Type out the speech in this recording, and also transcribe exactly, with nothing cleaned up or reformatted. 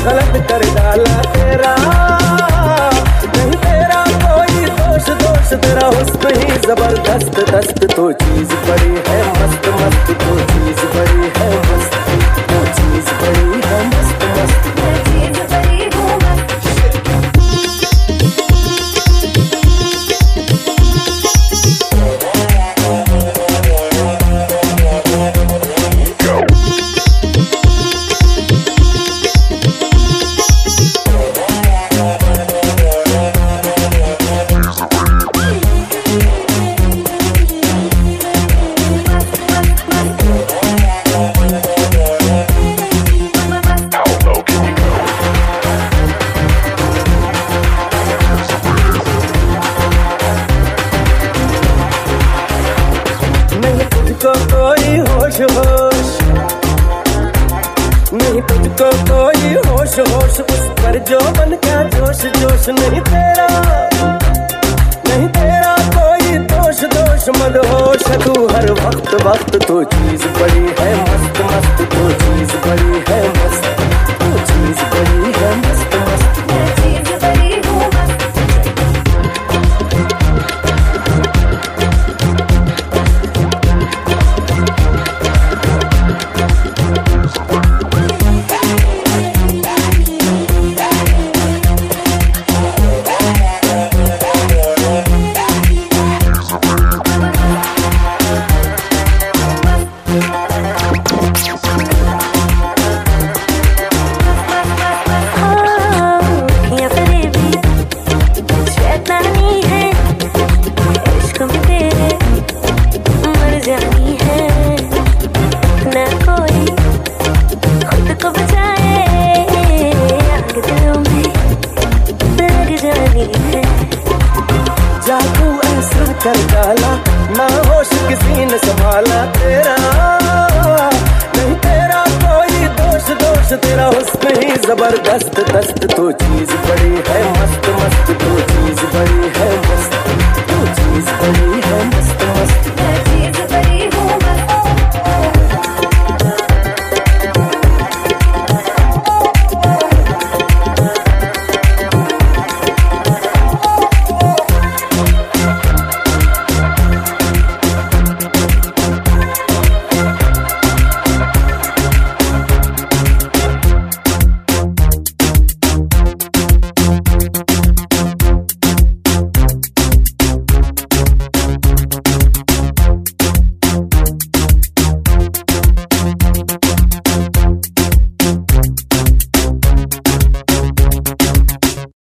गलत कर डाला तेरा, नहीं तेरा कोई दोष दोष तेरा हुस्न ही जबरदस्त दस्त। तो चीज बड़ी है मस्त मस्त, तो चीज बड़ी है मस्त, तो चीज बड़ी है मस्त मस्त, तो चीज बड़ी हूँ मस्त। कोई होश होश नहीं, तुझको कोई होश होश उस पर जो बन क्या जोश जोश। नहीं तेरा नहीं तेरा कोई दोष दोष मदहोश तू हर वक्त वक्त। तो चीज बड़ी है मस्त मस्त, तो चीज बड़ी है मस्त, तो चीज बड़ी है मस्त मस्त, तो चीज बड़ी हूँ मस्त। जादू ऐसा कर डाला ना होश किसी ने संभाला तेरा, नहीं तेरा कोई दोष दोष तेरा हुस्न ही जबरदस्त दस्त।